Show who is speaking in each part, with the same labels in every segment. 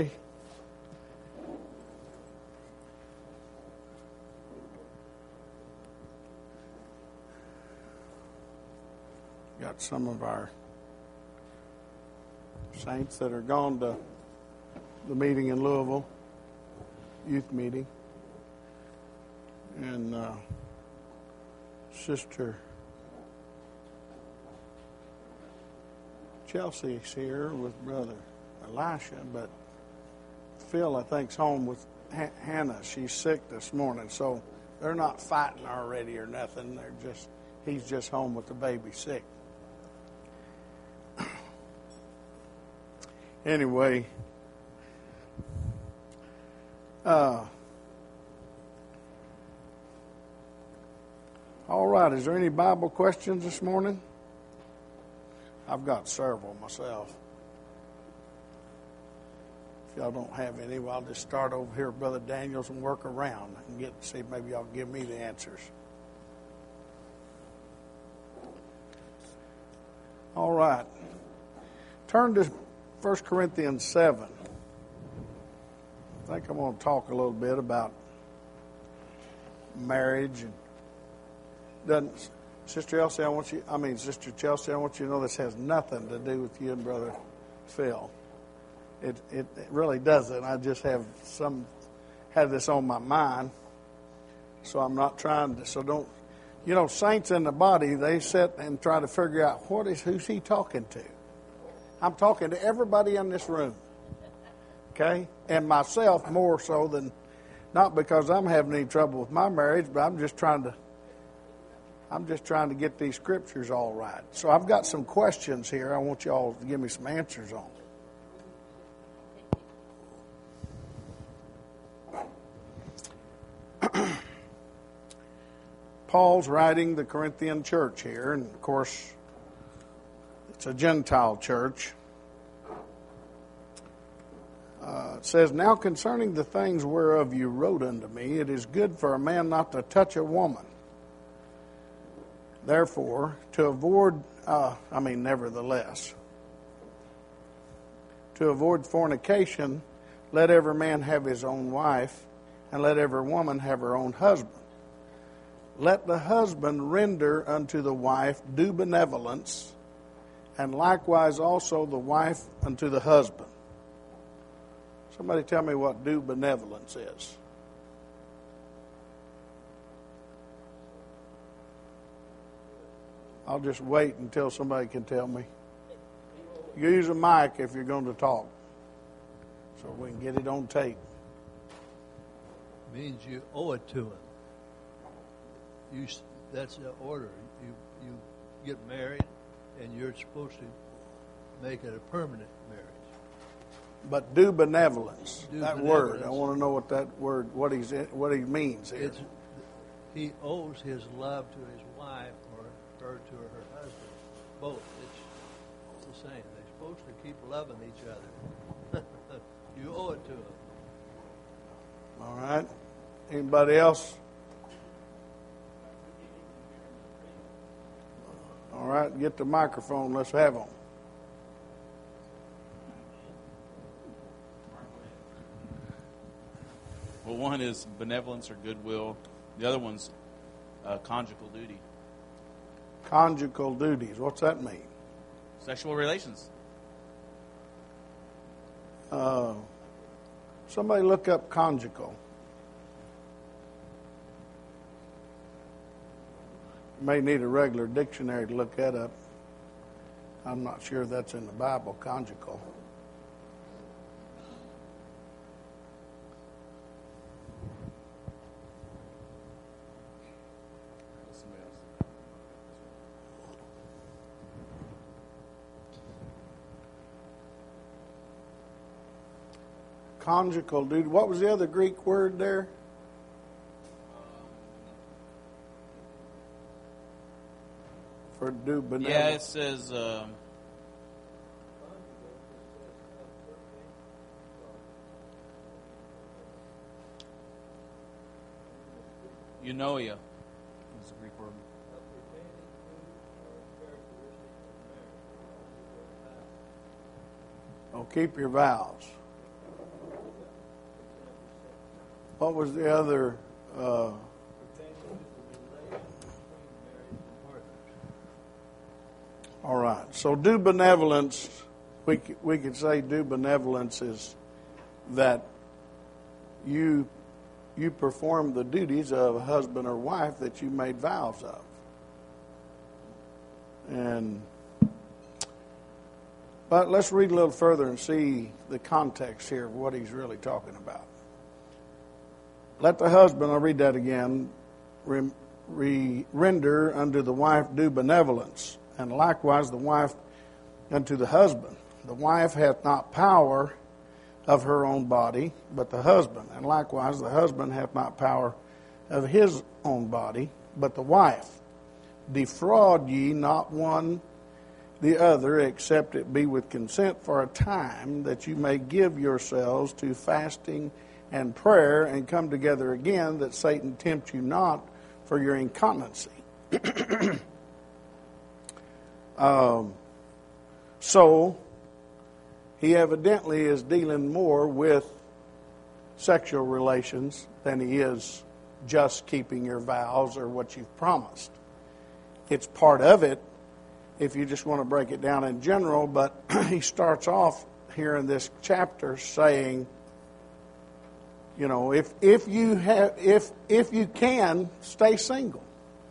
Speaker 1: Got some of our saints that are gone to the meeting in Louisville, youth meeting. And Sister Chelsea's here with Brother Elisha, but Phil, I think, is home with Hannah. She's sick this morning, so they're not fighting already or nothing. He's just home with the baby sick. Anyway, all right, is there any Bible questions this morning? I've got several myself. If y'all don't have any, well, I'll just start over here with Brother Daniels and work around and see if maybe y'all give me the answers. All right. Turn to 1 Corinthians 7. I think I'm going to talk a little bit about marriage. Sister Chelsea, I want you to know this has nothing to do with you and Brother Phil. It really doesn't. I just have this on my mind. So I'm not trying to, saints in the body, they sit and try to figure out who's he talking to. I'm talking to everybody in this room. Okay? And myself more so than, not because I'm having any trouble with my marriage, but I'm just trying to get these scriptures all right. So I've got some questions here I want you all to give me some answers on. Paul's writing the Corinthian church here, and of course, it's a Gentile church. It says, "Now concerning the things whereof you wrote unto me, it is good for a man not to touch a woman. Therefore, nevertheless, to avoid fornication, let every man have his own wife, and let every woman have her own husband. Let the husband render unto the wife due benevolence, and likewise also the wife unto the husband." Somebody tell me what due benevolence is. I'll just wait until somebody can tell me. Use a mic if you're going to talk, so we can get it on tape.
Speaker 2: Means you owe it to him. That's the order. You get married, and you're supposed to make it a permanent marriage.
Speaker 1: But due benevolence, word. I want to know what that word, what he means here.
Speaker 2: He owes his love to his wife or her to her husband. Both. It's the same. They're supposed to keep loving each other. You owe it to them.
Speaker 1: All right. Anybody else? All right. Get the microphone. Let's have them.
Speaker 3: Well, one is benevolence or goodwill. The other one's conjugal duty.
Speaker 1: Conjugal duties. What's that mean?
Speaker 3: Sexual relations.
Speaker 1: Somebody look up conjugal. You may need a regular dictionary to look that up. I'm not sure that's in the Bible, conjugal. Conjugal duty. What was the other Greek word there? For due benevolence.
Speaker 3: Yeah, it says eunoia is the Greek word.
Speaker 1: Oh, keep your vows. What was the other?
Speaker 2: Pertaining to the relation between married partners.
Speaker 1: All right. So do benevolence. We could say do benevolence is that you perform the duties of a husband or wife that you made vows of. But let's read a little further and see the context here of what he's really talking about. Let the husband, I'll read that again, render unto the wife due benevolence, and likewise the wife unto the husband. The wife hath not power of her own body, but the husband. And likewise the husband hath not power of his own body, but the wife. Defraud ye not one the other, except it be with consent for a time, that you may give yourselves to fasting and prayer, and come together again, that Satan tempt you not for your incontinency. So, he evidently is dealing more with sexual relations than he is just keeping your vows or what you've promised. It's part of it, if you just want to break it down in general, but he starts off here in this chapter saying, you know, if you can, stay single.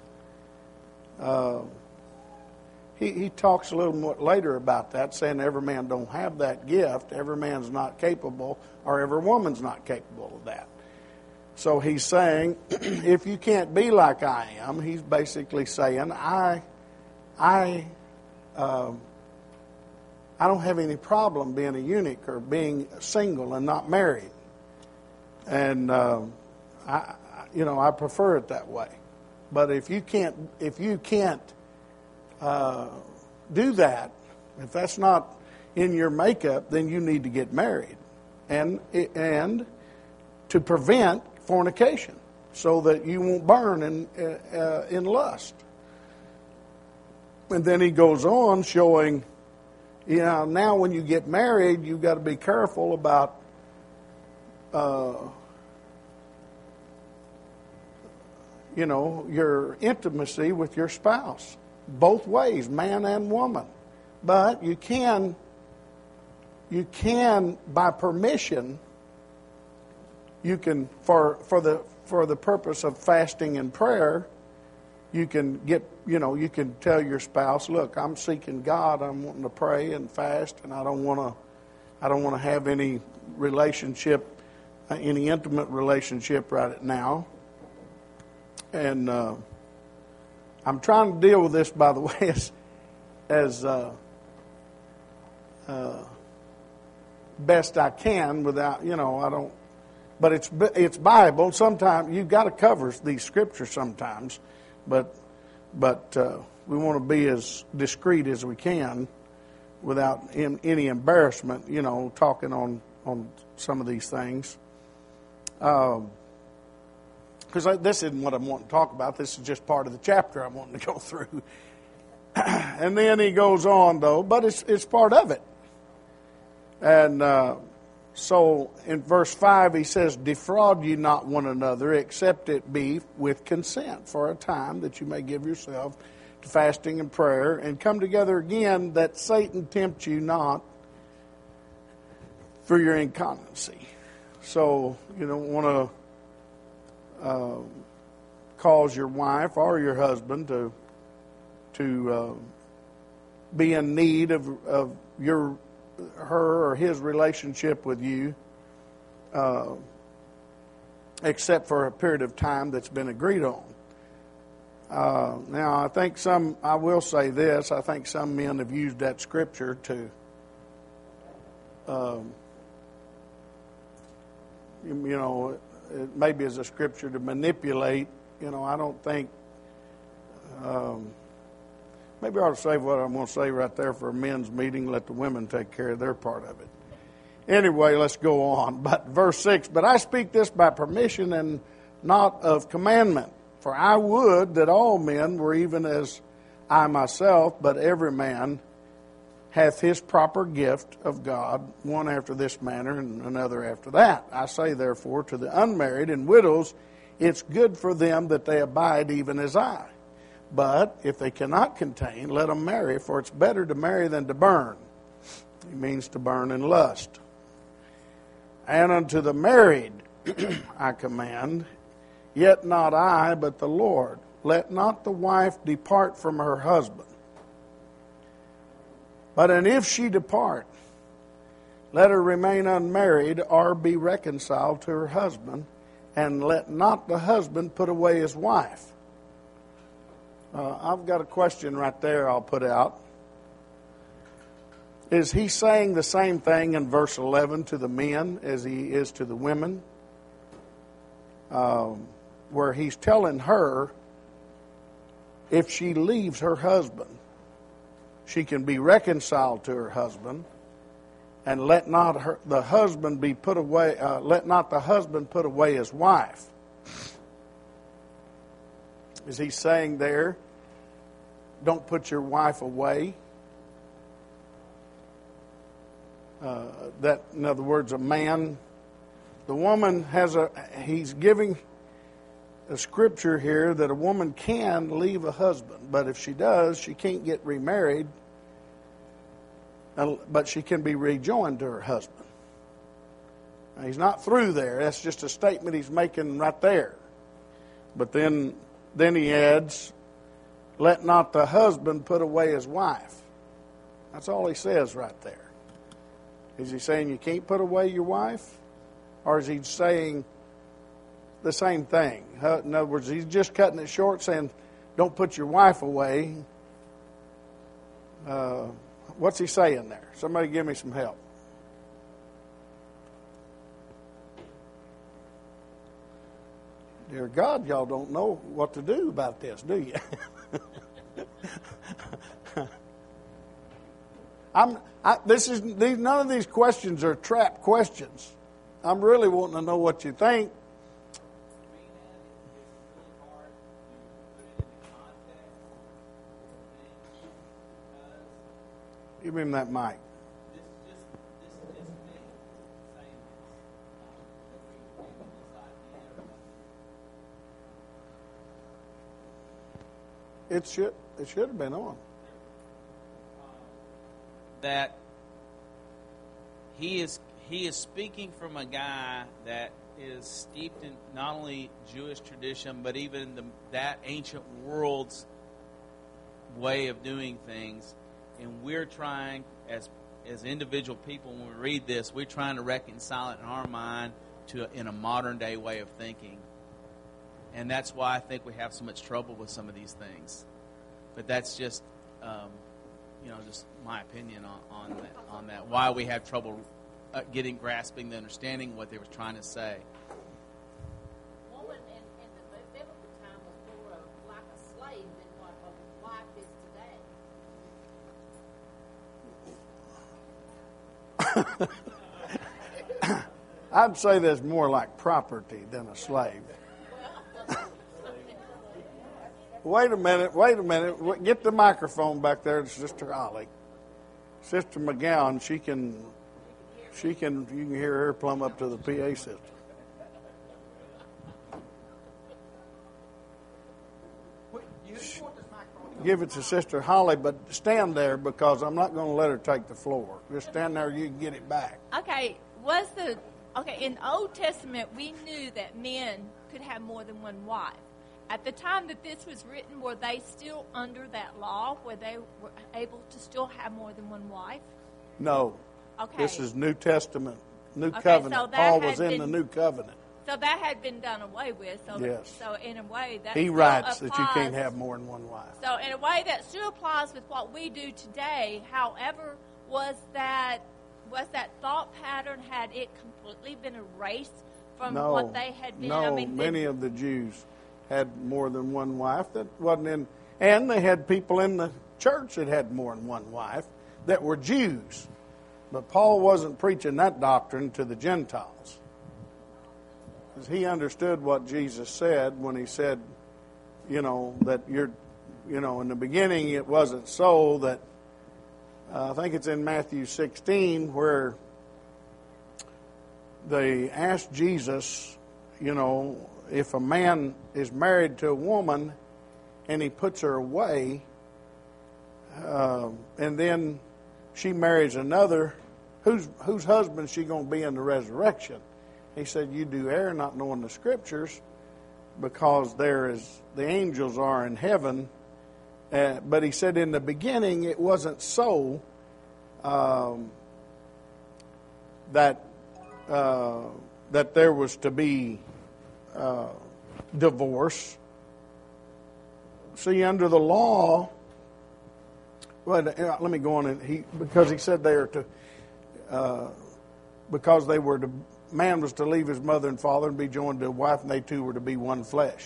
Speaker 1: He talks a little more later about that, saying every man don't have that gift, every man's not capable, or every woman's not capable of that. So he's saying, if you can't be like I am, he's basically saying, I don't have any problem being a eunuch or being single and not married. And I prefer it that way. But if you can't do that, if that's not in your makeup, then you need to get married, and to prevent fornication, so that you won't burn in lust. And then he goes on showing, now when you get married, you've got to be careful about your intimacy with your spouse, both ways, man and woman. But you can by permission, you can for the purpose of fasting and prayer, you can you can tell your spouse, look, I'm seeking God, I'm wanting to pray and fast, and I don't want to have any relationship, any intimate relationship right now. And I'm trying to deal with this, by the way, as best I can without, I don't. But it's Bible. Sometimes you've got to cover these scriptures sometimes, but we want to be as discreet as we can without any embarrassment, talking on some of these things. Because this isn't what I'm wanting to talk about. This is just part of the chapter I'm wanting to go through. And then he goes on, though, but it's part of it. And so in verse 5 he says, defraud ye not one another, except it be with consent for a time, that you may give yourself to fasting and prayer, and come together again, that Satan tempt you not for your incontinency. So you don't want to cause your wife or your husband to be in need of her or his relationship with you, except for a period of time that's been agreed on. Now, I will say this, I think some men have used that scripture to maybe as a scripture to manipulate. I don't think. Maybe I ought to say what I'm going to say right there for a men's meeting. Let the women take care of their part of it. Anyway, let's go on. But verse 6, but I speak this by permission and not of commandment. For I would that all men were even as I myself, but every man hath his proper gift of God, one after this manner and another after that. I say therefore to the unmarried and widows, it's good for them that they abide even as I. But if they cannot contain, let them marry, for it's better to marry than to burn. He means to burn in lust. And unto the married I command, yet not I, but the Lord. Let not the wife depart from her husband. But and if she depart, let her remain unmarried or be reconciled to her husband, and let not the husband put away his wife. I've got a question right there I'll put out. Is he saying the same thing in verse 11 to the men as he is to the women? Where he's telling her if she leaves her husband, she can be reconciled to her husband, and let not the husband put away his wife. Is he saying there, don't put your wife away? That, in other words, a man, the woman he's giving a scripture here that a woman can leave a husband, but if she does, she can't get remarried, but she can be rejoined to her husband. Now, he's not through there. That's just a statement he's making right there. But then he adds, let not the husband put away his wife. That's all he says right there. Is he saying you can't put away your wife? Or is he saying the same thing? In other words, he's just cutting it short, saying don't put your wife away. What's he saying there? Somebody give me some help. Dear God, y'all don't know what to do about this, do you? None of these questions are trap questions. I'm really wanting to know what you think. Give him that mic. It should have been on.
Speaker 3: That he is speaking from a guy that is steeped in not only Jewish tradition, but even that ancient world's way of doing things. And we're trying, as individual people, when we read this, we're trying to reconcile it in our mind in a modern day way of thinking. And that's why I think we have so much trouble with some of these things. But that's just, just my opinion on that. Why we have trouble grasping the understanding of what they were trying to say.
Speaker 4: Woman in the biblical time was more like a slave than what a wife is today.
Speaker 1: I'd say there's more like property than a slave. Wait a minute. Get the microphone back there to Sister Holly. Sister McGowan, you can hear her plumb up to the PA system. Give it to Sister Holly, but stand there because I'm not going to let her take the floor. Just stand there, you can get it back.
Speaker 5: Okay, in the Old Testament, we knew that men could have more than one wife. At the time that this was written, were they still under that law where they were able to still have more than one wife?
Speaker 1: No.
Speaker 5: Okay.
Speaker 1: This is New Testament, New Covenant.
Speaker 5: So
Speaker 1: Paul was in the New Covenant.
Speaker 5: So that had been done away with. So
Speaker 1: yes.
Speaker 5: So in a way that
Speaker 1: he writes that you can't have more than one wife.
Speaker 5: So in a way that still applies with what we do today. However, was that thought pattern, had it completely been erased from what they had been?
Speaker 1: No, many of the Jews had more than one wife. That wasn't in, and they had people in the church that had more than one wife that were Jews. But Paul wasn't preaching that doctrine to the Gentiles. Because he understood what Jesus said when he said, that in the beginning it wasn't so that I think it's in Matthew 16 where they asked Jesus, if a man is married to a woman and he puts her away, and then she marries another, whose husband is she going to be in the resurrection? He said, you do err not knowing the Scriptures, because the angels are in heaven. But he said in the beginning it wasn't so that there was to be divorce. See, under the law, well, let me go on. Because he said they are to, because they were to, man was to leave his mother and father and be joined to a wife, and they two were to be one flesh.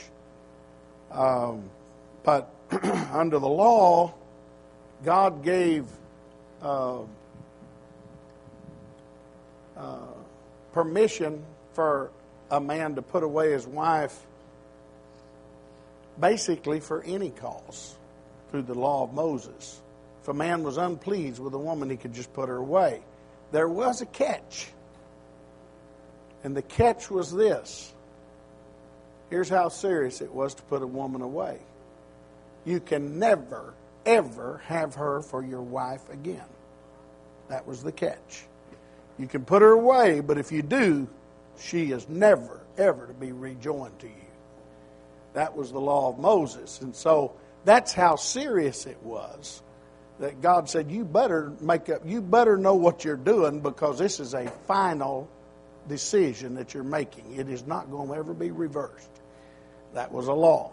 Speaker 1: But under the law, God gave permission for a man to put away his wife basically for any cause through the law of Moses. If a man was unpleased with a woman, he could just put her away. There was a catch. And the catch was this. Here's how serious it was to put a woman away. You can never, ever have her for your wife again. That was the catch. You can put her away, but if you do, she is never, ever to be rejoined to you. That was the law of Moses. And so that's how serious it was that God said, you better know what you're doing, because this is a final decision that you're making. It is not going to ever be reversed. That was a law.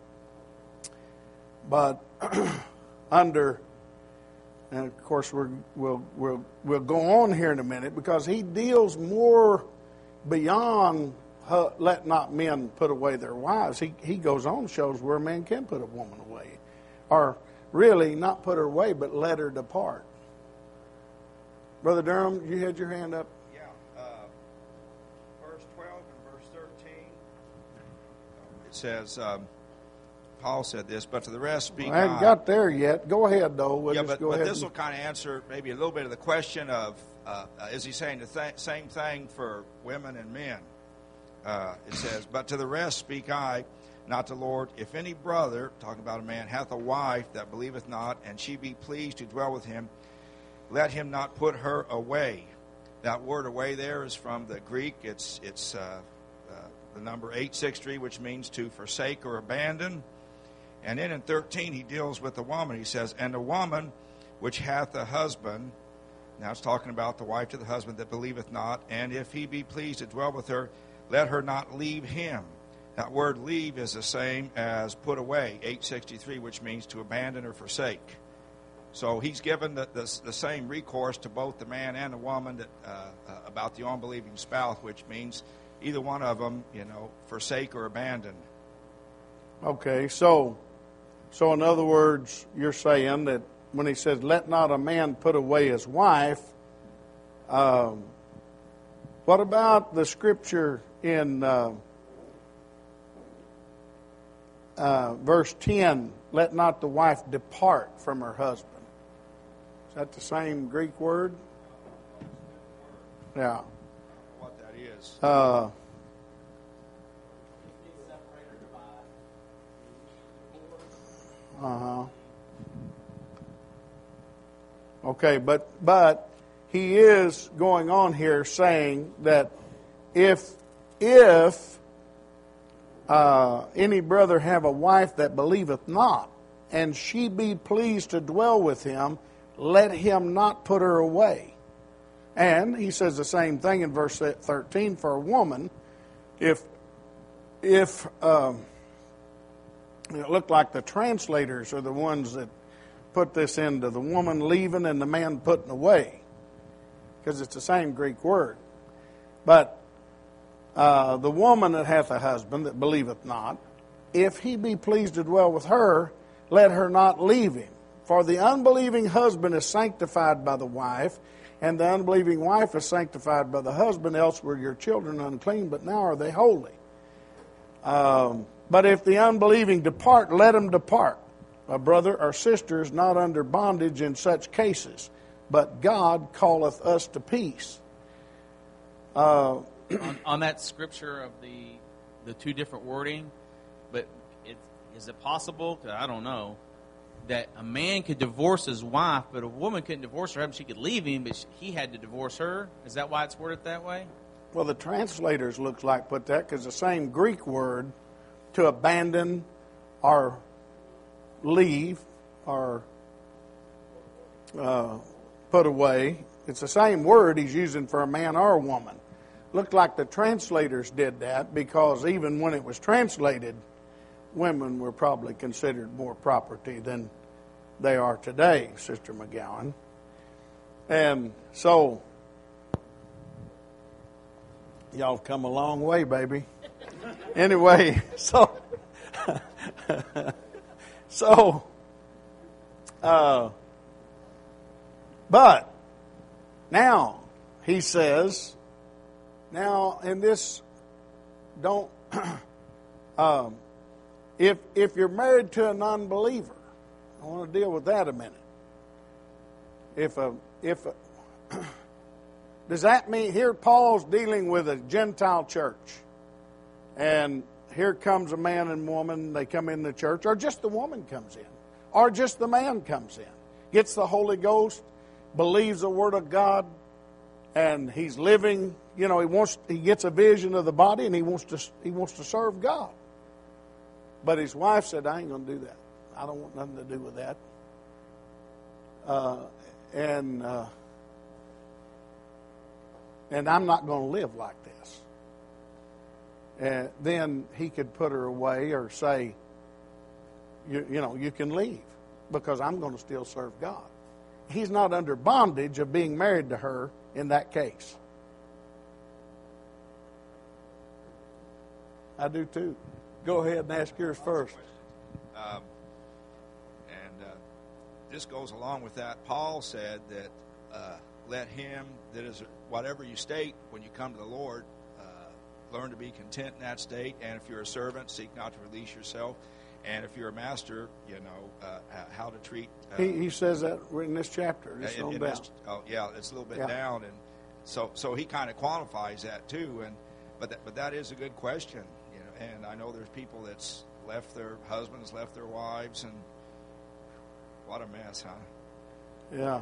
Speaker 1: But and of course we'll go on here in a minute, because he deals more beyond let not men put away their wives. He goes on and shows where a man can put a woman away, or really not put her away, but let her depart. Brother Durham, you had your hand up.
Speaker 6: Yeah, verse 12 and verse 13. It says, Paul said this, but to the rest speak
Speaker 1: I haven't got there yet. Go ahead, though.
Speaker 6: But this will kind of answer maybe a little bit of the question of, is he saying the same thing for women and men? It says, but to the rest speak I, not the Lord. If any brother, talking about a man, hath a wife that believeth not, and she be pleased to dwell with him, let him not put her away. That word away there is from the Greek. It's the number 863, which means to forsake or abandon. And then in 13, he deals with the woman. He says, and a woman which hath a husband, now it's talking about the wife to the husband that believeth not, and if he be pleased to dwell with her, let her not leave him. That word leave is the same as put away, 863, which means to abandon or forsake. So he's given the same recourse to both the man and the woman about the unbelieving spouse, which means either one of them, forsake or abandon.
Speaker 1: Okay, so in other words, you're saying that when he says, let not a man put away his wife, what about the scripture in verse 10, let not the wife depart from her husband? Is that the same Greek word? Yeah.
Speaker 6: What that is. Okay, but he is going on here saying that if any brother have a wife that believeth not, and she be pleased to dwell with him, let him not put her away. And he says the same thing in verse 13 for a woman. If it looked like the translators are the ones that put this into the woman leaving and the man putting away, because it's the same Greek word. But the woman that hath a husband that believeth not, if he be pleased to dwell with her, let her not leave him. For the unbelieving husband is sanctified by the wife, and the unbelieving wife is sanctified by the husband. Else were your children unclean, but now are they holy. But if the unbelieving depart, let him depart. A brother or sister is not under bondage in such cases.
Speaker 1: but God calleth us to peace.
Speaker 3: On that scripture of the two different wording, but is it possible? 'Cause I don't know, that a man could divorce his wife, but a woman couldn't divorce her. She could leave him, but he had to divorce her. Is that why it's worded that way?
Speaker 1: Well, the translators looks like put that because the same Greek word to abandon or leave or put away, it's the same word he's using for a man or a woman. Looked like the translators did that because even when it was translated, women were probably considered more property than they are today, Sister McGowan. And so, y'all have come a long way, baby. Anyway, but now he says, now in this, don't, if you're married to a non-believer, I want to deal with that a minute. Does that mean here Paul's dealing with a Gentile church, and here comes a man and woman, they come in the church, or just the woman comes in, or just the man comes in, gets the Holy Ghost, believes the Word of God, and he's living, he gets a vision of the body and he wants to serve God. But his wife said, I ain't going to do that. I don't want nothing to do with that. And I'm not going to live like this. And then he could put her away or say, you can leave because I'm going to still serve God. He's not under bondage of being married to her in that case. I do too. Go ahead and ask yours first.
Speaker 6: This goes along with that. Paul said that let him that is whatever you state when you come to the Lord, learn to be content in that state. And if you're a servant, seek not to release yourself. And if you're a master, how to treat.
Speaker 1: He says that in this chapter. It's on down.
Speaker 6: It's a little bit down, and so he kind of qualifies that too. But that is a good question, And I know there's people that's left their husbands, left their wives, and what a mess, huh?
Speaker 1: Yeah.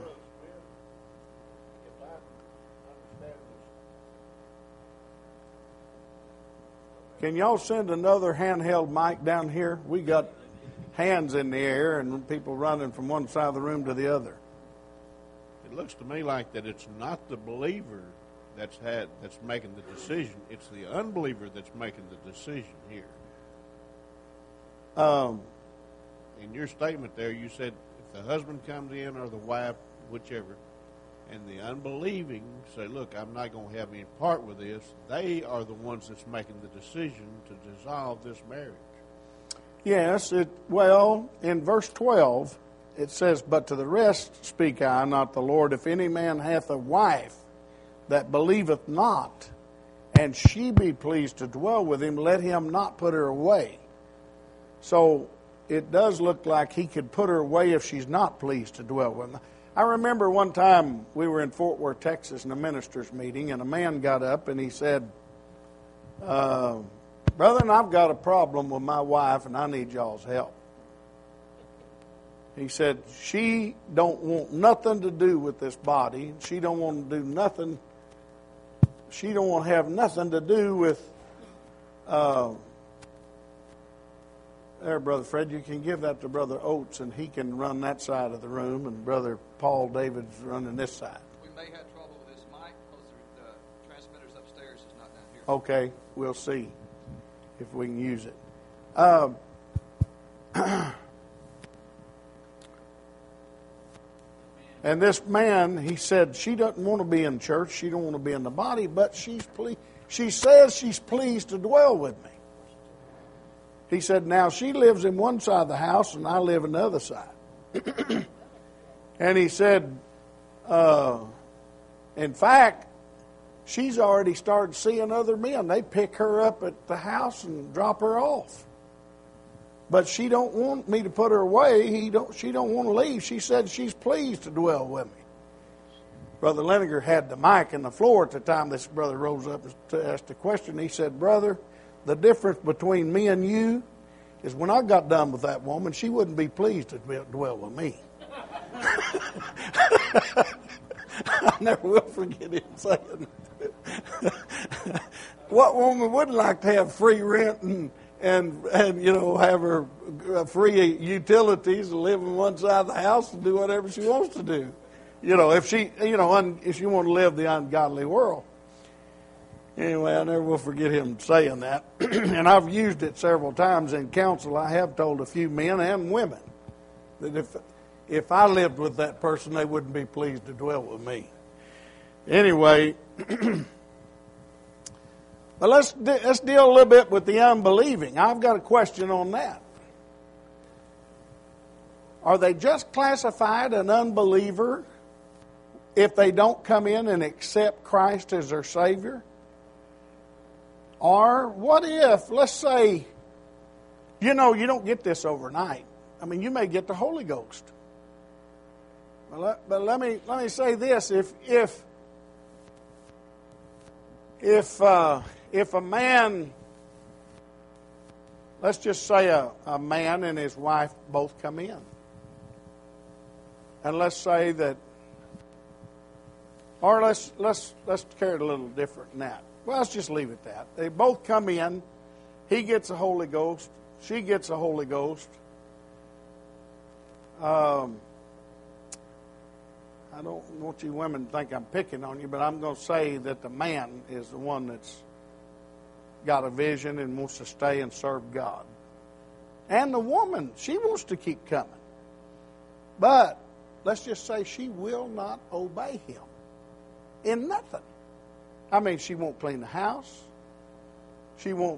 Speaker 1: Can y'all send another handheld mic down here? We got hands in the air and people running from one side of the room to the other.
Speaker 7: It looks to me like that it's not the believer that's making the decision. It's the unbeliever that's making the decision here. In your statement there, you said if the husband comes in or the wife, whichever, and the unbelieving say, look, I'm not going to have any part with this, they are the ones that's making the decision to dissolve this marriage.
Speaker 1: Yes, in verse 12, it says, but to the rest speak I, not the Lord. If any man hath a wife that believeth not, and she be pleased to dwell with him, let him not put her away. So it does look like he could put her away if she's not pleased to dwell with him. I remember one time we were in Fort Worth, Texas, in a minister's meeting, and a man got up and he said, Brother, I've got a problem with my wife, and I need y'all's help. He said, she don't want nothing to do with this body. She don't want to do nothing. She don't want to have nothing to do with... There, Brother Fred, you can give that to Brother Oates, and he can run that side of the room, and Brother Paul David's running this side.
Speaker 8: We may have trouble with this mic because the transmitter's upstairs is not down here.
Speaker 1: Okay, we'll see if we can use it. And this man, he said, she doesn't want to be in church, she don't want to be in the body, but she says she's pleased to dwell with me. He said, now she lives in one side of the house and I live in the other side. And he said, in fact, she's already started seeing other men. They pick her up at the house and drop her off. But she don't want me to put her away. She don't want to leave. She said she's pleased to dwell with me. Brother Leninger had the mic and the floor at the time this brother rose up to ask the question. He said, "Brother, the difference between me and you is when I got done with that woman, she wouldn't be pleased to dwell with me." I never will forget him saying that. What woman wouldn't like to have free rent and have her free utilities and live on one side of the house and do whatever she wants to do? If she want to live the ungodly world. Anyway, I never will forget him saying that. And I've used it several times in counsel. I have told a few men and women that if I lived with that person, they wouldn't be pleased to dwell with me. Anyway, but let's deal a little bit with the unbelieving. I've got a question on that. Are they just classified an unbeliever if they don't come in and accept Christ as their Savior? Or what if, let's say, you don't get this overnight. I mean, you may get the Holy Ghost. But let me say this: if a man, let's just say a man and his wife both come in, and let's say that, or let's carry it a little different than that. Well, let's just leave it at that. They both come in. He gets a Holy Ghost. She gets a Holy Ghost. I don't want you women to think I'm picking on you, but I'm going to say that the man is the one that's got a vision and wants to stay and serve God. And the woman, she wants to keep coming. But let's just say she will not obey him in nothing. I mean, she won't clean the house. She won't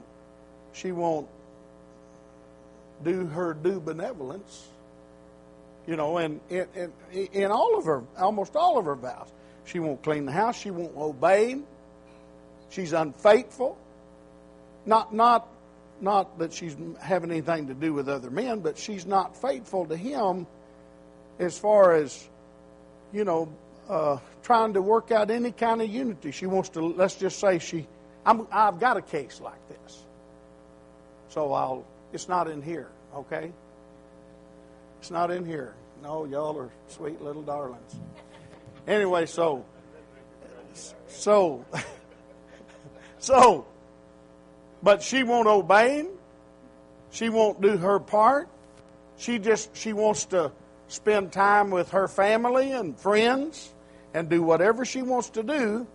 Speaker 1: do her due benevolence. And in almost all of her vows. She won't clean the house. She won't obey him. She's unfaithful. Not that she's having anything to do with other men, but she's not faithful to him as far as, trying to work out any kind of unity. She wants to, let's just say I've got a case like this. So it's not in here, okay? It's not in here. No, y'all are sweet little darlings. Anyway, so, but she won't obey him. She won't do her part. She wants to spend time with her family and friends and do whatever she wants to do.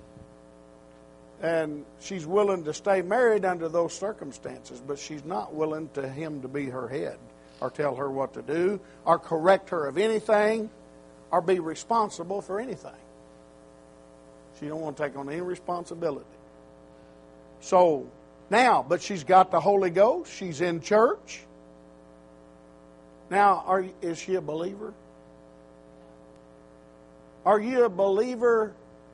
Speaker 1: And she's willing to stay married under those circumstances, but she's not willing to him to be her head or tell her what to do or correct her of anything or be responsible for anything. She don't want to take on any responsibility. So now, but she's got the Holy Ghost. She's in church. Now, is she a believer? Are you a believer?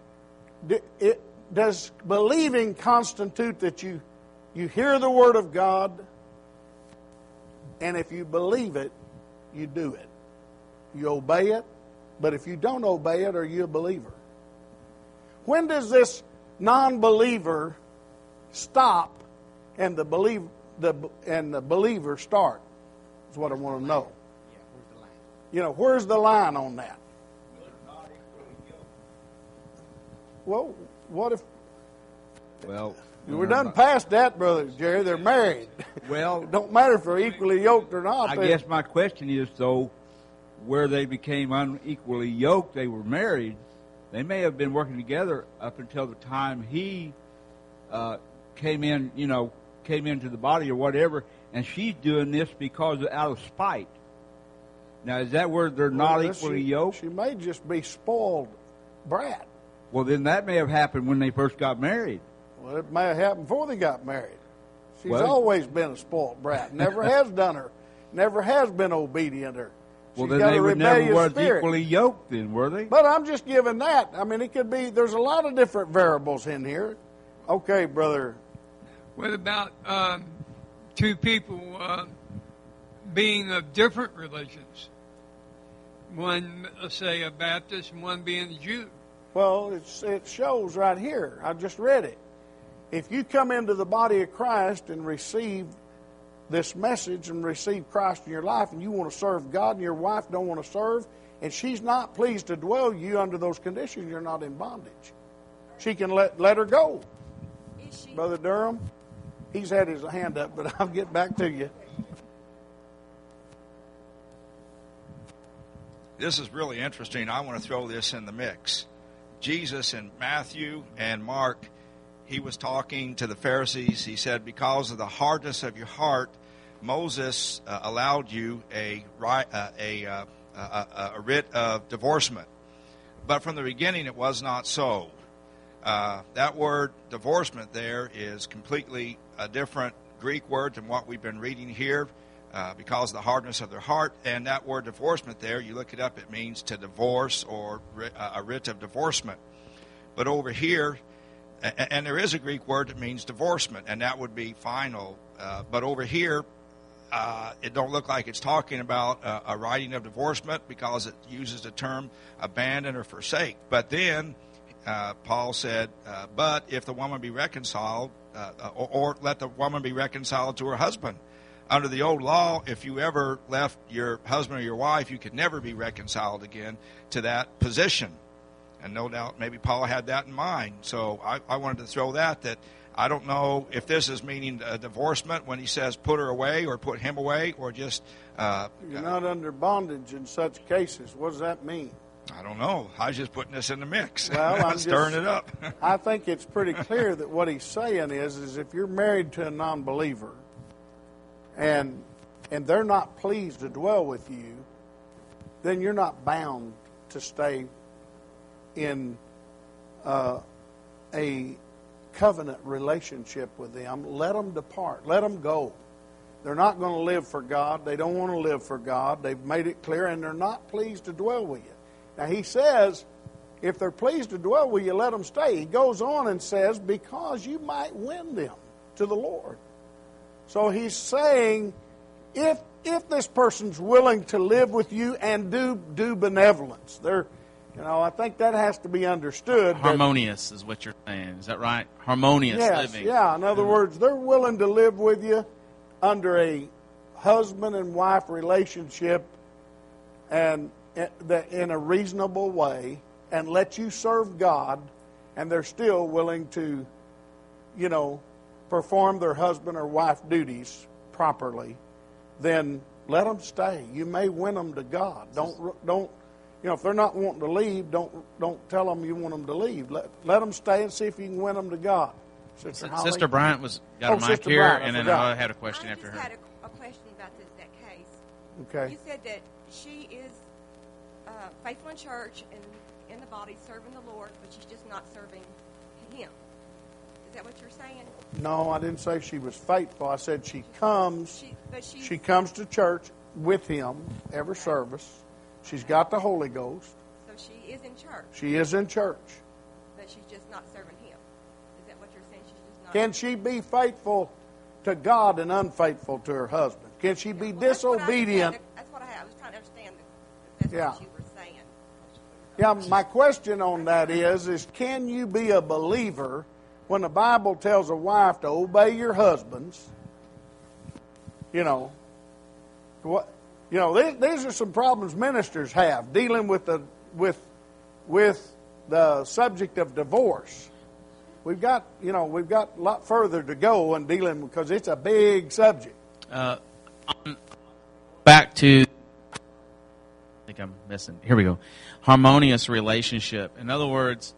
Speaker 1: Does believing constitute that you hear the Word of God, and if you believe it, you do it. You obey it, but if you don't obey it, are you a believer? When does this non-believer stop and the believer start? That's what I want to know. Where's the line on that? Well, what if...
Speaker 9: Well,
Speaker 1: we're done past that, Brother Jerry. They're married.
Speaker 9: Well,
Speaker 1: it don't matter if they're equally yoked or not.
Speaker 9: I guess my question is, though, where they became unequally yoked, they were married. They may have been working together up until the time he came into the body or whatever, and she's doing this because out of spite. Now, is that where they're not equally yoked?
Speaker 1: She may just be spoiled brat.
Speaker 9: Well, then that may have happened when they first got married.
Speaker 1: Well, it may have happened before they got married. She's always been a spoiled brat. Never has been obedient or.
Speaker 9: Well, then they would never was equally yoked then, were they?
Speaker 1: But I'm just giving that. I mean, it could be, there's a lot of different variables in here. Okay, brother.
Speaker 10: What about two people being of different religions? One, say, a Baptist, and one being a Jew.
Speaker 1: Well, it shows right here. I just read it. If you come into the body of Christ and receive this message and receive Christ in your life, and you want to serve God and your wife don't want to serve, and she's not pleased to dwell you under those conditions, you're not in bondage. She can let her go. Brother Durham, he's had his hand up, but I'll get back to you.
Speaker 6: This is really interesting. I want to throw this in the mix. Jesus in Matthew and Mark, he was talking to the Pharisees. He said, because of the hardness of your heart, Moses allowed you a writ of divorcement. But from the beginning, it was not so. That word divorcement there is completely a different Greek word than what we've been reading here. Because of the hardness of their heart. And that word divorcement there, you look it up, it means to divorce or a writ of divorcement. But over here, and there is a Greek word that means divorcement, and that would be final. But over here, it don't look like it's talking about a writing of divorcement because it uses the term abandon or forsake. But then Paul said, but if the woman be reconciled, or let the woman be reconciled to her husband. Under the old law, if you ever left your husband or your wife, you could never be reconciled again to that position. And no doubt maybe Paul had that in mind. So I wanted to throw that I don't know if this is meaning a divorcement when he says put her away or put him away or just...
Speaker 1: You're not under bondage in such cases. What does that mean?
Speaker 6: I don't know. I was just putting this in the mix.
Speaker 1: Well, I'm
Speaker 6: stirring it up.
Speaker 1: I think it's pretty clear that what he's saying is if you're married to a non-believer... And they're not pleased to dwell with you, then you're not bound to stay in a covenant relationship with them. Let them depart. Let them go. They're not going to live for God. They don't want to live for God. They've made it clear, and they're not pleased to dwell with you. Now, he says, if they're pleased to dwell with you, let them stay. He goes on and says, because you might win them to the Lord. So he's saying, if this person's willing to live with you and do benevolence, I think that has to be understood.
Speaker 3: Harmonious is what you're saying. Is that right? Harmonious living.
Speaker 1: Yeah. In other words, they're willing to live with you under a husband and wife relationship, and in a reasonable way, and let you serve God, and they're still willing to, perform their husband or wife duties properly, then let them stay. You may win them to God. Don't if they're not wanting to leave, don't tell them you want them to leave. Let them stay and see if you can win them to God.
Speaker 3: Sister Bryant got a mic here, and then I had a question after her.
Speaker 11: I just had a question about that case.
Speaker 1: Okay.
Speaker 11: You said that she is faithful in church and in the body, serving the Lord, but she's just not serving Him. Is that what you're saying?
Speaker 1: No, I didn't say she was faithful. I said she comes. She comes to church with Him every service. She's got the Holy Ghost.
Speaker 11: So she is in church.
Speaker 1: She is in church.
Speaker 11: But she's just not serving Him. Is that what you're saying? She's just not.
Speaker 1: Can she be faithful to God and unfaithful to her husband? Can she be disobedient?
Speaker 11: That's what I was trying to understand. That's what you were saying.
Speaker 1: Yeah, my question on that is can you be a believer when the Bible tells a wife to obey your husbands? These are some problems ministers have dealing with the subject of divorce. We've got a lot further to go in dealing because it's a big subject.
Speaker 3: Back to, I think I'm missing. Here we go. Harmonious relationship. In other words,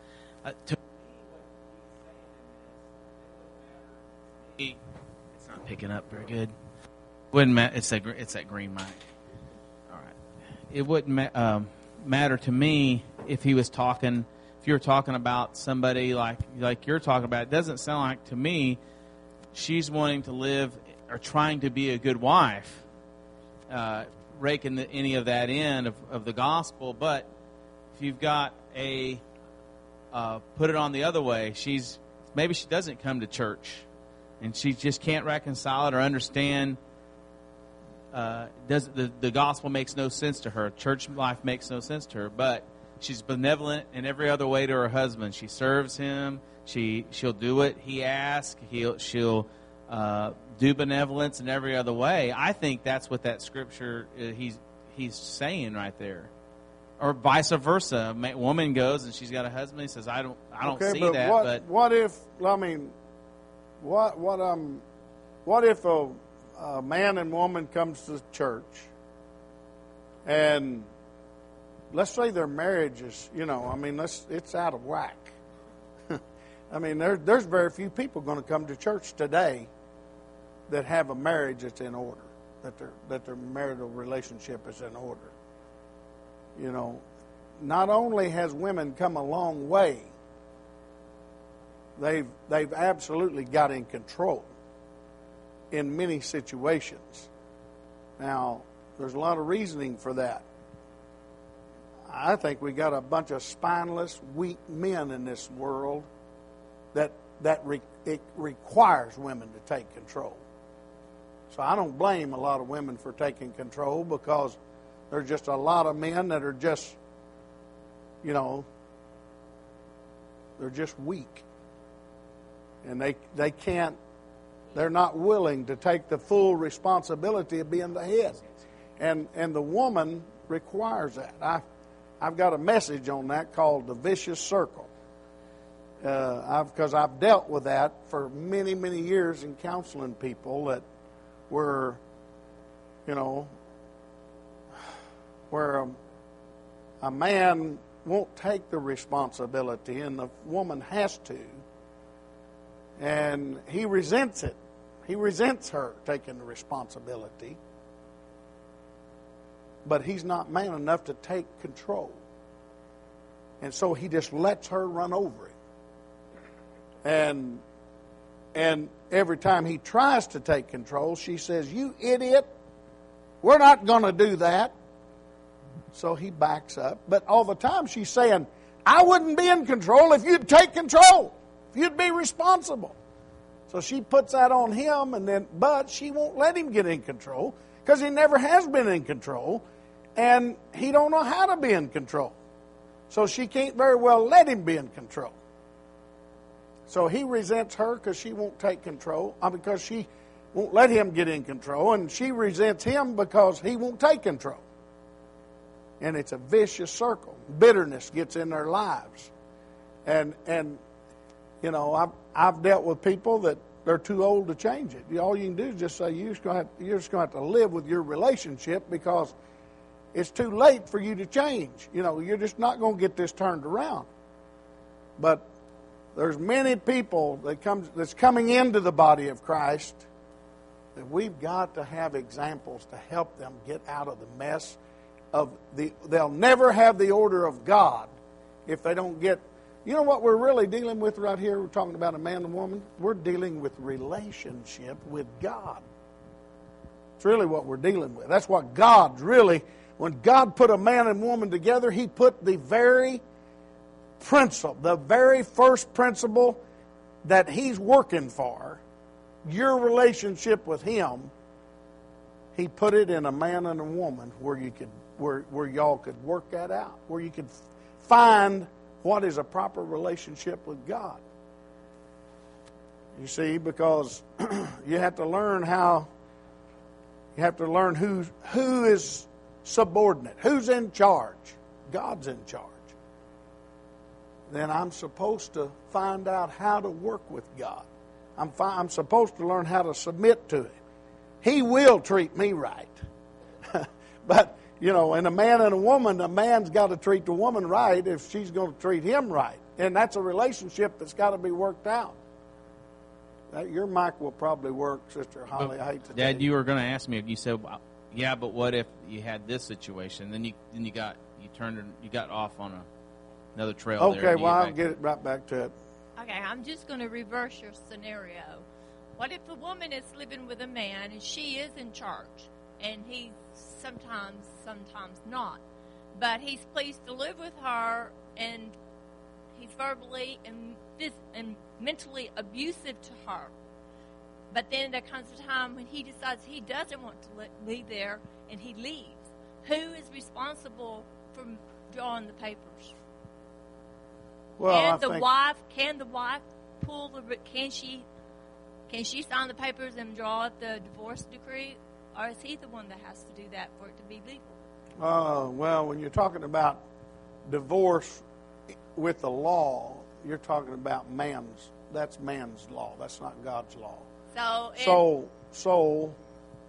Speaker 3: it's not picking up very good. Wouldn't matter. It's that green mic. All right. It wouldn't matter to me if he was talking. If you were talking about somebody like you're talking about, it doesn't sound like to me she's wanting to live or trying to be a good wife, raking any of that in of the gospel. But if you've got put it on the other way, maybe she doesn't come to church, and she just can't reconcile it or understand. The gospel makes no sense to her. Church life makes no sense to her. But She's benevolent in every other way to her husband. She serves him. She'll do what he asks. She'll do benevolence in every other way. I think that's what that scripture he's saying right there. Or vice versa. A woman goes and she's got a husband. He says, "I don't see that." But
Speaker 1: what if? I mean, what if a man and woman comes to church, and let's say their marriage is, it's out of whack. I mean, there's very few people going to come to church today that have a marriage that's in order, that their marital relationship is in order. Not only has women come a long way, they've absolutely got in control in many situations. Now, there's a lot of reasoning for that. I think we got a bunch of spineless, weak men in this world that it requires women to take control. So I don't blame a lot of women for taking control, because there's just a lot of men that are just, they're just weak. And they can't, they're not willing to take the full responsibility of being the head. And the woman requires that. I've got a message on that called The Vicious Circle. Because I've dealt with that for many, many years in counseling people that were, where a man won't take the responsibility and the woman has to, and he resents it. He resents her taking the responsibility, but he's not man enough to take control. And so he just lets her run over him. And every time he tries to take control, she says, "You idiot, we're not going to do that." So he backs up. But all the time she's saying, "I wouldn't be in control if you'd take control, if you'd be responsible." So she puts that on him, but she won't let him get in control, because he never has been in control, and he don't know how to be in control. So she can't very well let him be in control. So he resents her because she won't take control, because she won't let him get in control, and she resents him because he won't take control. And it's a vicious circle. Bitterness gets in their lives. And I've dealt with people that they're too old to change it. All you can do is just say, you're just going to have to live with your relationship, because it's too late for you to change. You're just not going to get this turned around. But there's many people that's coming into the body of Christ that we've got to have examples to help them get out of the mess of they'll never have the order of God if they don't get. You know what we're really dealing with right here? We're talking about a man and woman. We're dealing with relationship with God. It's really what we're dealing with. That's what God's really. When God put a man and woman together, He put the very principle, the very first principle that He's working for, your relationship with Him, He put it in a man and a woman where y'all could work that out, where you could find what is a proper relationship with God. You see, because you have to learn who is subordinate, who's in charge. God's in charge. Then I'm supposed to find out how to work with God. I'm supposed to learn how to submit to Him. He will treat me right. But, in a man and a woman, a man's got to treat the woman right if she's going to treat him right. And that's a relationship that's got to be worked out. Your mic will probably work, Sister Holly. I hate to
Speaker 3: Dad, you were going to ask me. You said, "Yeah, but what if you had this situation?" Then you got off on another trail.
Speaker 1: Okay, well, I'll get it right back to it.
Speaker 5: Okay, I'm just going to reverse your scenario. What if the woman is living with a man and she is in charge, and he's sometimes not, but he's pleased to live with her, and he's verbally and mentally abusive to her. But then there comes a time when he decides he doesn't want to be there, and he leaves. Who is responsible for drawing the papers?
Speaker 1: Well, I
Speaker 5: And the
Speaker 1: think,
Speaker 5: wife, can the wife pull the, can she sign the papers and draw up the divorce decree? Or is he the one that has to do that for it to be legal?
Speaker 1: well, when you're talking about divorce with the law, you're talking about that's man's law. That's not God's law. So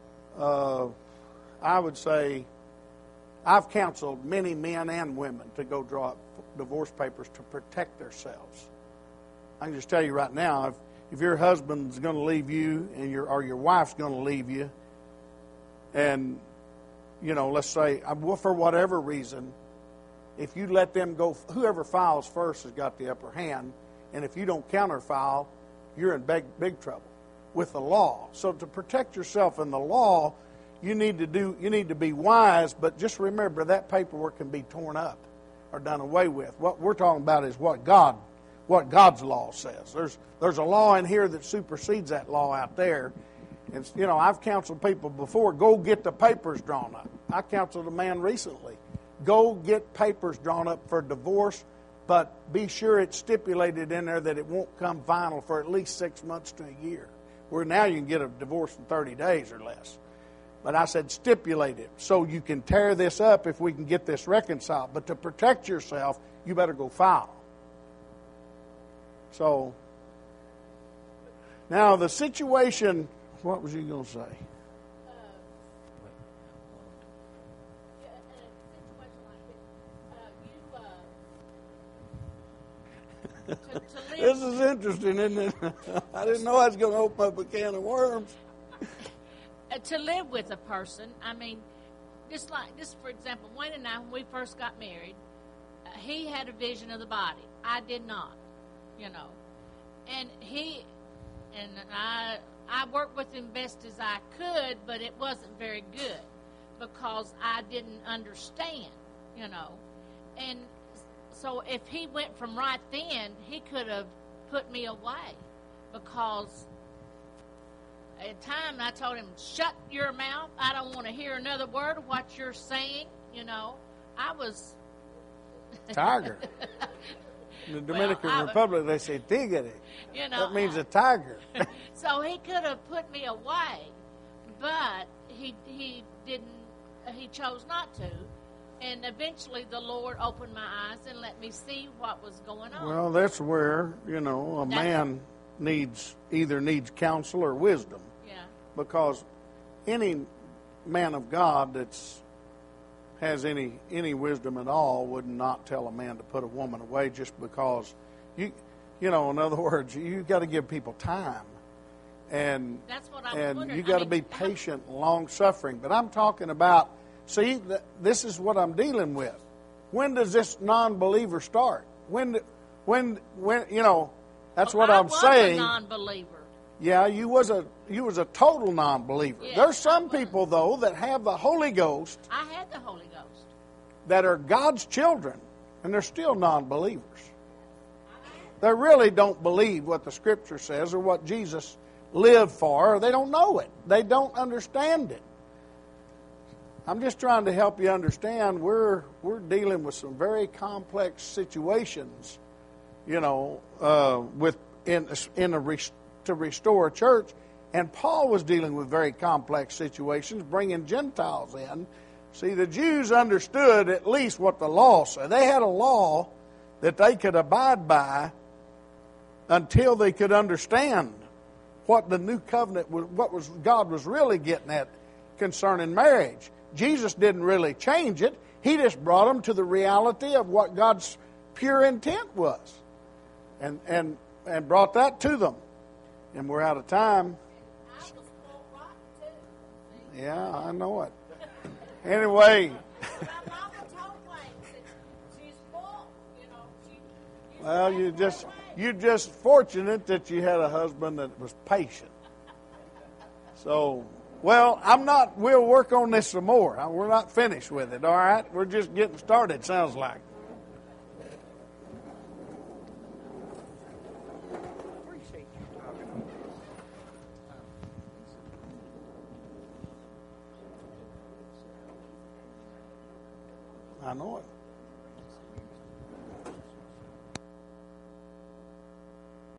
Speaker 1: I would say I've counseled many men and women to go draw up divorce papers to protect themselves. I can just tell you right now, if your husband's going to leave you and or your wife's going to leave you, and let's say for whatever reason, if you let them go, whoever files first has got the upper hand, and if you don't counterfile, you're in big trouble with the law. So to protect yourself in the law, you need to be wise, but just remember that paperwork can be torn up or done away with. What we're talking about is what God's law says. There's a law in here that supersedes that law out there. And I've counseled people before, go get the papers drawn up. I counseled a man recently. Go get papers drawn up for divorce, but be sure it's stipulated in there that it won't come final for at least 6 months to a year. Where now you can get a divorce in 30 days or less. But I said stipulate it so you can tear this up if we can get this reconciled. But to protect yourself, you better go file. So, now the situation, what was you going to say? This is interesting, isn't it? I didn't know I was going to open up a can of worms.
Speaker 4: To live with a person, I mean, just for example, Wayne and I, when we first got married, he had a vision of the body. I did not, And I worked with him best as I could, but it wasn't very good because I didn't understand, And so if he went from right then, he could have put me away because at times I told him, shut your mouth. I don't want to hear another word of what you're saying. I was...
Speaker 1: Tiger. In the Dominican Republic, they say tigre. That means a tiger.
Speaker 4: So he could have put me away, but he didn't. He chose not to. And eventually the Lord opened my eyes and let me see what was going on.
Speaker 1: Well, that's where, a man either needs counsel or wisdom.
Speaker 4: Yeah.
Speaker 1: Because any man of God has any wisdom at all would not tell a man to put a woman away just because in other words, you got to give people time. And
Speaker 4: that's what I'm wondering.
Speaker 1: You got to be patient and long suffering. But I'm talking about, see, this is what I'm dealing with. When does this non-believer start? When that's what I'm saying.
Speaker 4: I was a non-believer.
Speaker 1: Yeah, you was a total non-believer.
Speaker 4: Yes,
Speaker 1: There's some people though that have the Holy Ghost.
Speaker 4: I had the Holy Ghost.
Speaker 1: That are God's children, and they're still non-believers. They really don't believe what the Scripture says or what Jesus lived for, or they don't know it. They don't understand it. I'm just trying to help you understand we're dealing with some very complex situations, to restore a church. And Paul was dealing with very complex situations, bringing Gentiles in. See, the Jews understood at least what the law said. They had a law that they could abide by until they could understand what the new covenant was, God was really getting at concerning marriage. Jesus didn't really change it. He just brought them to the reality of what God's pure intent was, and brought that to them. And we're out of time.
Speaker 4: I was spoiled rotten too.
Speaker 1: Yeah, I know it. Anyway.
Speaker 4: My mama told Wayne, said, she's spoiled,
Speaker 1: Well, you're just fortunate that you had a husband that was patient. So, we'll work on this some more. We're not finished with it, all right? We're just getting started, sounds like. I know it.